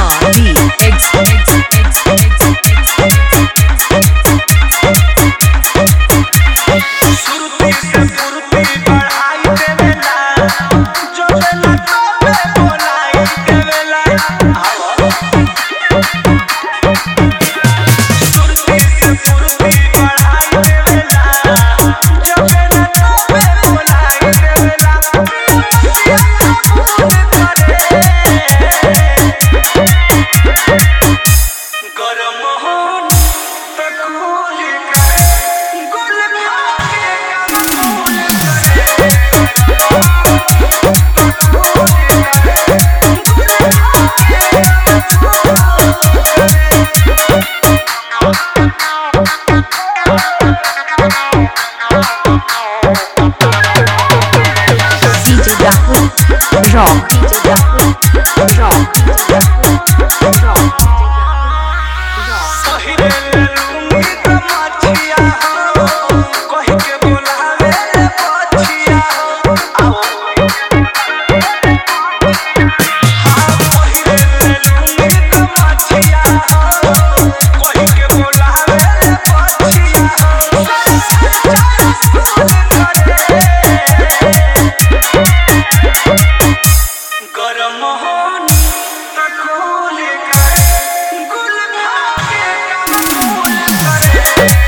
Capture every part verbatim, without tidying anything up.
D X X X सुरती से फुर्ती बढ़ाई देवेला, जो बेला तो में बोलाई देवेला। सुरती से फुर्ती बढ़ाई देवेला, जो बेला तो में बोलाई देवेला। गरम होन तो कूल करे, गुल भागे काम कूल करे। D J Rahul Rock D J Rahul Rock D J Rahul Rock पहिरे ले लूंगी तो मछिया हो, कहि के बुलावे ले पछिया हो। आओ हाँ पहिरे ले लूंगी तो मछिया हो, कहि के बुलावे ले पछिया हो। गरम होन तो कूल करे, गुल भागे काम कूल करे।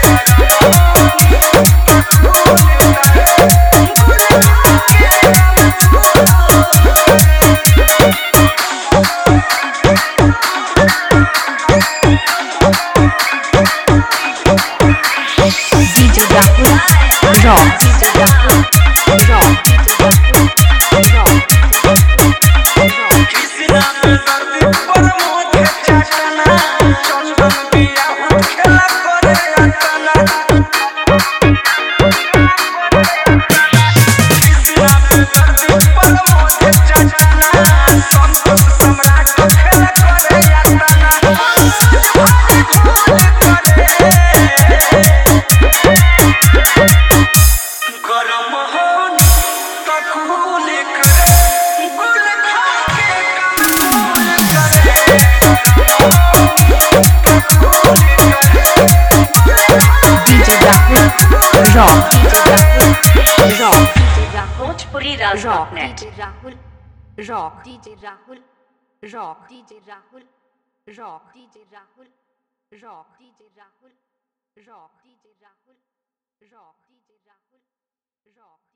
D J Rahul Rock D J Rahul Rock D J Rahul Rock Krishna में दर्द पर मोहे चटना, चंदन पिया हो खेला करे अटना। कृष्णा में दर्द पर मोहे चटना, संतोष सम्राट खेला करे अटना। गरम होन तो कूल करे, गुल भागे काम कूल करे। D J Rahul Rock D J Rahul Rock D J Rahul Bhojpuri Rock राज.net D J Rahul Rock D J Rahul Rock D J Rahul Rock D J Rahul Rock D J Rahul Rock D J Rahul Rock D J Rahul Rock